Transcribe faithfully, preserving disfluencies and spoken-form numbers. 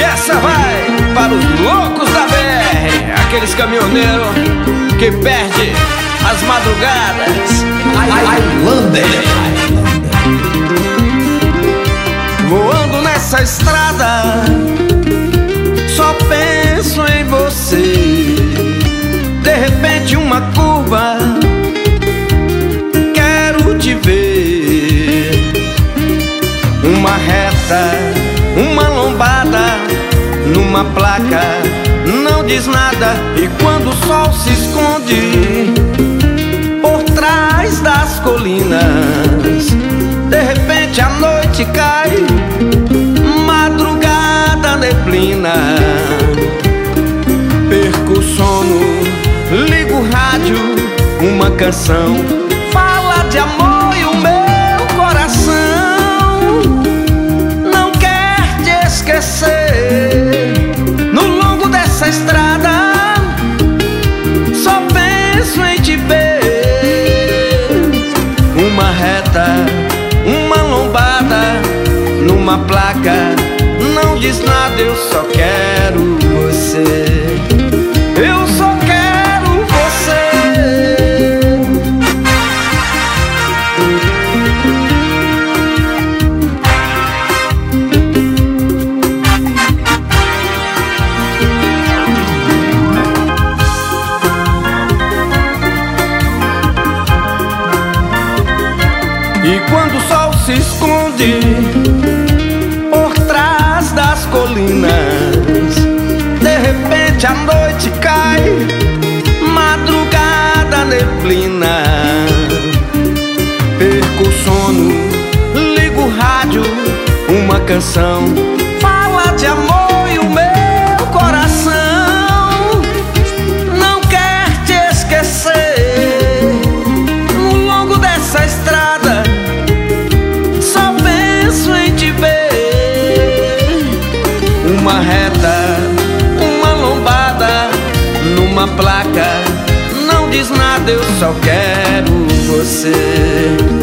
essa vai para os loucos da B R, aqueles caminhoneiros que perdem as madrugadas. Highlander. Voando nessa estrada, só penso em você. De repente uma curva, quero te ver. Uma reta, uma lombada, numa placa, não diz nada. E quando o sol se esconde por trás das colinas, de repente a noite cai, madrugada neblina. Perco o sono, ligo o rádio, uma canção fala de amor e o meu coração não quer te esquecer. No longo dessa estrada, só penso em te ver. Uma reta, uma lombada, numa placa, não diz nada, eu só quero você. Eu só quero você. E quando o sol se esconde por trás das colinas, de repente a noite cai, madrugada neblina. Perco o sono, ligo o rádio, uma canção fala de amor e o meu coração não quer te esquecer. No longo dessa estrada, só penso em te ver. Uma reta, uma lombada, numa placa, não diz nada, eu só quero você.